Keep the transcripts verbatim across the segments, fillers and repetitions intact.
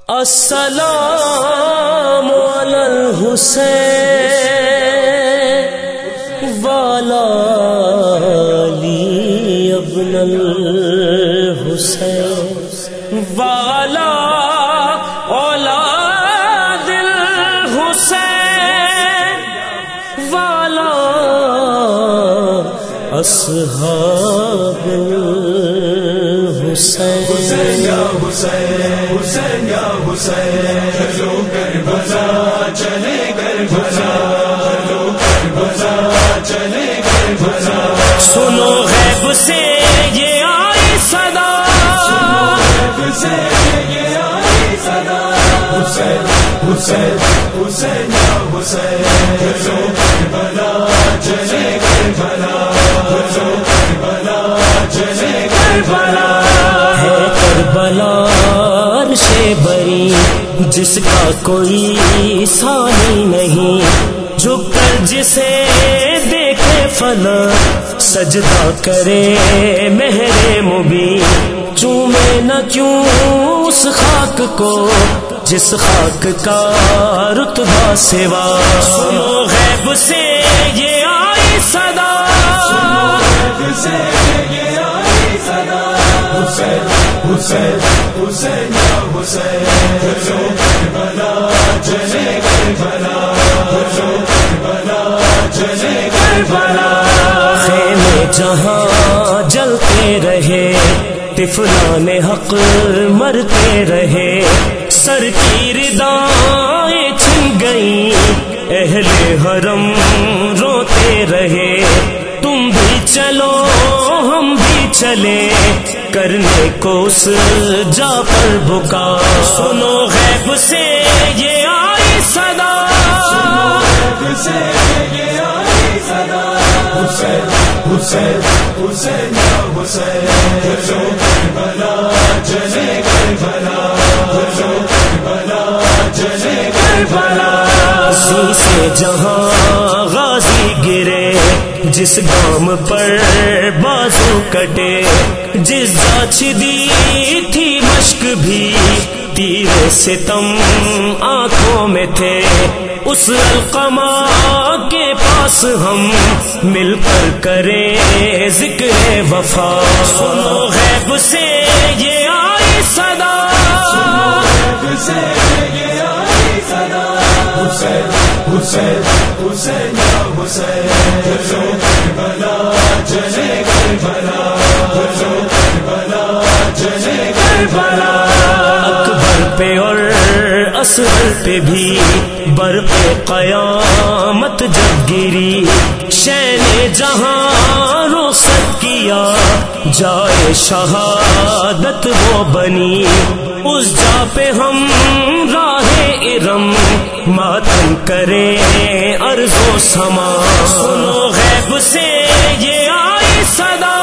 السلام علی الحسین والا علی ابن الحسین والا اولاد الحسین والا اصحاب الحسین حسین یا حسین حسین یا حسین چلو کربلا چلے کربلا چلو کربلا چلے کربلا سنو غیب سے یہ آئی صدا غیب سے یہ آئی صدا حسین حسین حسین یا حسین چلو کربلا چلے کربلا چلو کربلا چلے کربلا کربلا عرش بری جس کا کوئی ثانی نہیں، جھک کر جسے دیکھے فلک سجدہ کرے مہر مبین، چومے نہ کیوں اس خاک کو جس خاک کا رتبہ سوا۔ سنو غیب سے یہ آئی صدا، غیب سے یہ آئی صدا حسین حسین حسین یا حسین چلو کربلا چلے کربلا چلو کربلا چلے کربلا خیمے جہاں جلتے رہے، طفلان حق مرتے رہے، سر کی ردائیں چھن گئیں، اہل حرم روتے رہے، تم بھی چلو ہم بھی چلے کرنے کو اس جا پر بکا۔ سنو غیب سے یہ آئی صدا، غیب سے یہ آئی صدا حسین حسین حسین یا حسین چلو کربلا چلے کربلا چلو کربلا چلے کربلا غازی سے جہاں غازی گرے، جس گام پر بازو کٹے، جس جاچدی تھی مشک بھی تیرے ستم آنکھوں میں تھے، اس القمہ کے پاس ہم مل کر کریں ذکر وفا۔ سنو غیب سے یہ آئی صدا، غیب سے یہ آئی صدا حسین حسین حسین یا حسین چلو کربلا چلے کربلا چلو کربلا چلے کربلا اکبر پہ اور اصغر پہ بھی برق قیامت جب گری، شین جہاں رخصت کیا جائے شہادت وہ بنی، اس جا پہ ہم راہ ارم ماتم کریں ارض و سما۔ سنو غیب سے یہ آئی صدا،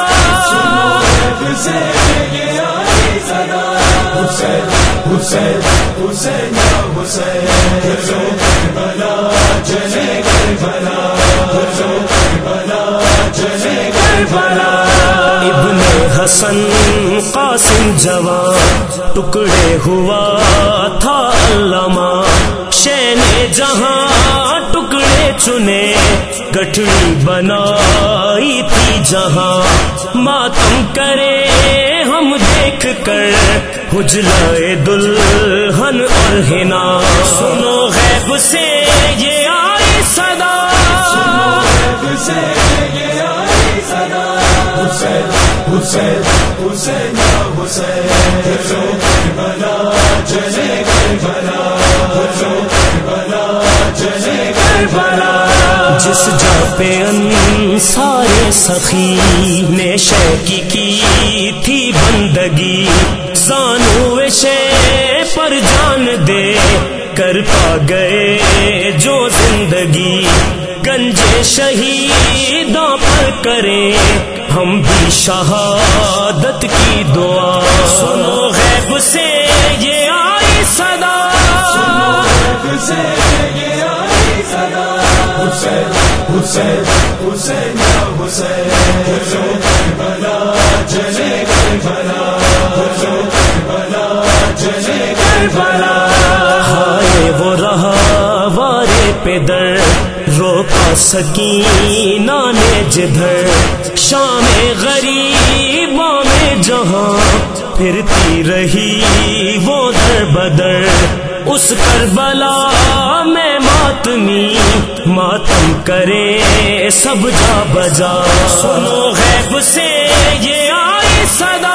غیب سے یہ آئی صدا حسین حسین حسین یا حسین چلو کربلا چلے کربلا چلو کربلا چلے کربلا ابن حسن قاسم جوان ٹکڑے ہوا تھا علامہ، شین جہاں ٹکڑے چنے گٹھڑی بنائی تھی جہاں، ماتم کرے ہم دیکھ کر حجلائے دلہن اور ہنا۔ سنو غیب سے یہ آئی صدا، غیب سے یہ آئی صدا حسین حسین حسین یا حسین چلو کربلا چلے کربلا چلو کربلا چلے کربلا جس جا پہ انصار سخی نے شیخی کی تھی بندگی، زانو شے پر جان دے کر پا گئے جو زندگی، گنجے شہیدوں پر کریں ہم بھی شہادت کی دعا۔ سنو غیب سے یہ آئی صدا، غیب سے یہ آئی صدا حسین حسین حسین یا حسین چلو کربلا چلے کربلا چلو کربلا چلے کربلا کربلا ہائے وہ رہا وارے پہ در روکا سکینہ نے جدھر شام غریبوں میں جہاں پھرتی رہی وہ در بدر اس کربلا میں ماتمی ماتم کرے سب جا بجا سنو غیب سے یہ آئی صدا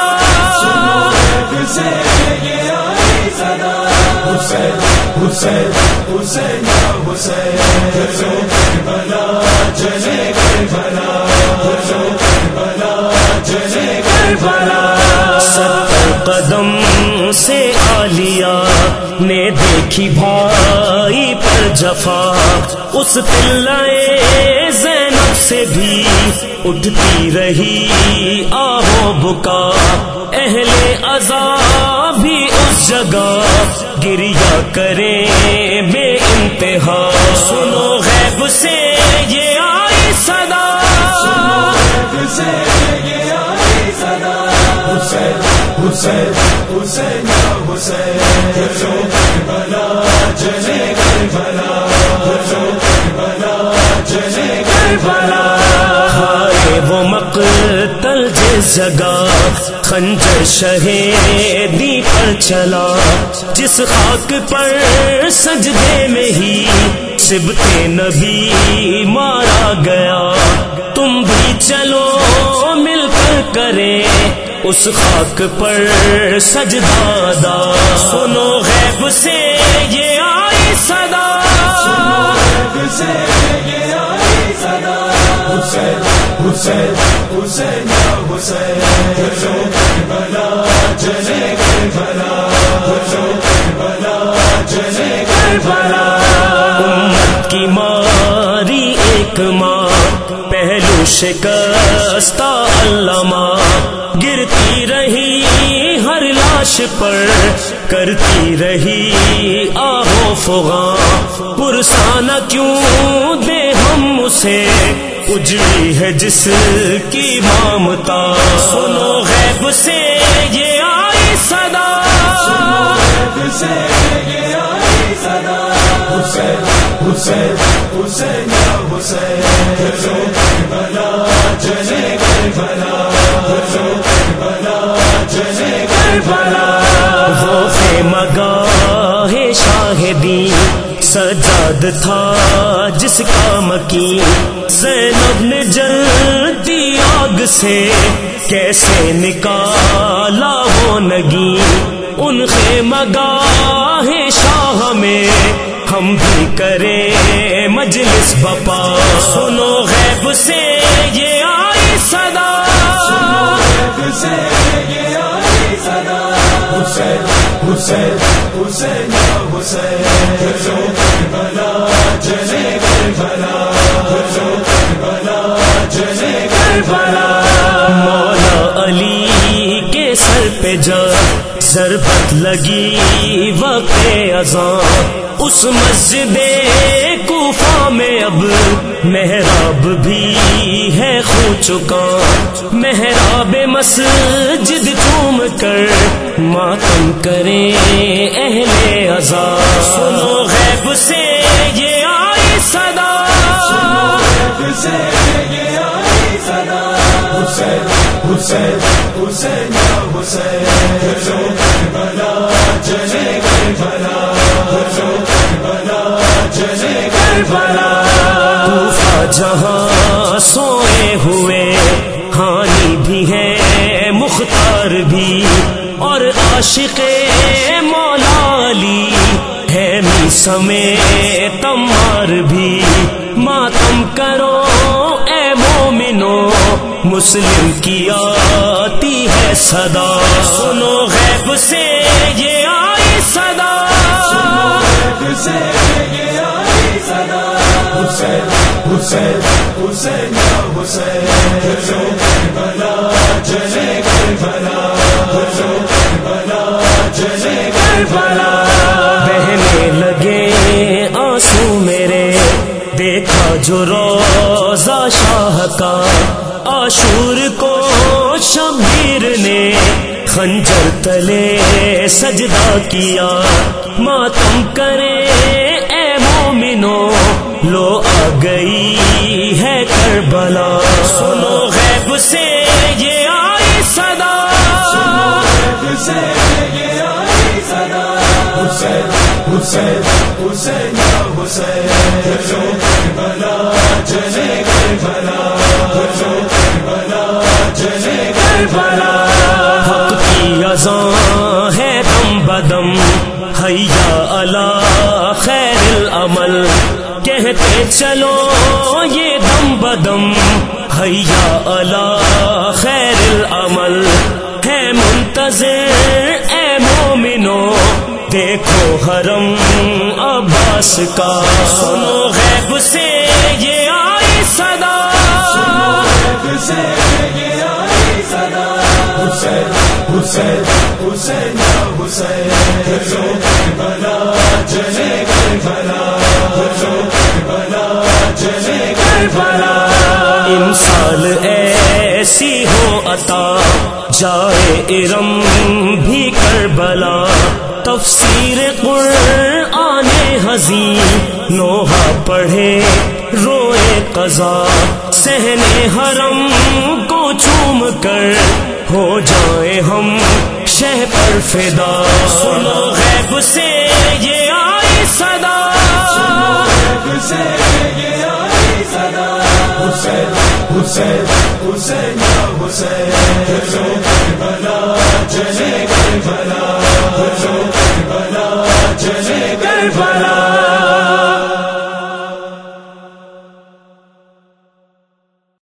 سے یہ آئی صدا حسین حسین حسین یا حسین جزو کربلا جزے کربلا جزو کربلا جزے کربلا ستر قدم سے عالیہ نے دیکھی بھائی پر جفا اس قلعے زینب سے بھی اٹھتی رہی آہو بکا اہل عزا بھی اس جگہ گریا کریں بے انتہا سنو غیب سے یہ آئی صدا سے یہ آئی صدا حسین حسین حسین یا حسین جزو کربلا جزے کربلا جزو کربلا جزے کربلا ہائے وہ مقتل جس جگہ خنجر شہیدی پر چلا جس خاک پر سجدے میں ہی سبط نبی مارا گیا تم بھی چلو مل کر کریں اس خاک پر سجدہ ادا سنو غیب سے یہ آئی صدا سے یہ آئی صدا حسین حسین حسین یا حسین جزو کربلا جزے کربلا جزو کربلا جزے کربلا امت کی ماری ایک ماں پہلو شکستہ علامہ گرتی رہی ہر لاش پر کرتی رہی آہو فغاں پرسانہ کیوں دے ہم اسے اجڑی ہے جس کی مامتا سنو غیب سے یہ آئی صدا سے یہ آئی صدا حسین حسین حسین یا حسین جزو کربلا جزے کربلا جزو کربلا جزے کربلا وہ خیمہ گاہ شاہدی سجاد تھا جس کا مکین زینب نے جلتی آگ سے کیسے نکالا وہ نگی ان خیمہ گاہ شاہ میں ہم بھی کریں مجلس بپا سنو غیب سے یہ آئی صدا سے یہ آئی صدا حسین حسین حسین یا حسین جزو کربلا جزے کربلا جزو کربلا جزے کربلا مولا علی کے سر پہ جب ضربت لگی وقت اذان اس مسجد کوفہ میں اب محراب بھی ہے خو چکا محراب مسجد چوم کر ماتم کریں اہل عزا سنو غیب سے یہ آئی صدا سے یہ آئی صدا حسین حسین حسین یا حسین جزو کربلا جزے کربلا جزو کربلا جزے کربلا کوفہ جہاں سوئے ہوئے ہانی بھی ہے مختار بھی اور عاشق مولا علی ہے می سمیت تمار بھی ماتم کرو اے مومنو مسلم کی آتی ہے صدا سنو غیب سے یہ آئی صدا سے یہ آئی صدا حسین حسین حسین یا حسین جزو کربلا جزے کربلا جزو کربلا جزے کربلا بہنے لگے آنسو میرے دیکھا جو روزہ شاہ کا عاشور کو شبیر نے خنجر تلے سجدہ کیا ماتم کرے اے مومنو لو آ گئی ہے کربلا سنو غیب سے یہ آئی صدا سے یہ آئی صدا حسین حسین حسین یا حسین چلو کربلا چلے کربلا چلو کربلا چلے کربلا حق کی اذان ہے دم بدم حیا علی خیر العمل کہتے چلو یہ دم بدم حیا علی خیر العمل ہے منتظر اے مومنو دیکھو حرم عباس کا سنو غیب سے یہ آئی صدا غیب سے یہ آئی صدا حسین حسین حسین یا حسین چلو کربلا چلے کربلا چلو کربلا چلے کربلا امسال ایسی ہو عطا جائے ارم بھی کربلا تفسیر قرآن حزین نوحہ پڑھے روئے قضا صحن حرم کو چوم کر ہو جائیں ہم شہ پر فدا سنو غیب سے یہ آئی صدا غیب سے یہ آئی صدا حسین حسین حسین یا حسین چلو کربلا چلے کربلا چلو کربلا چلے کربلا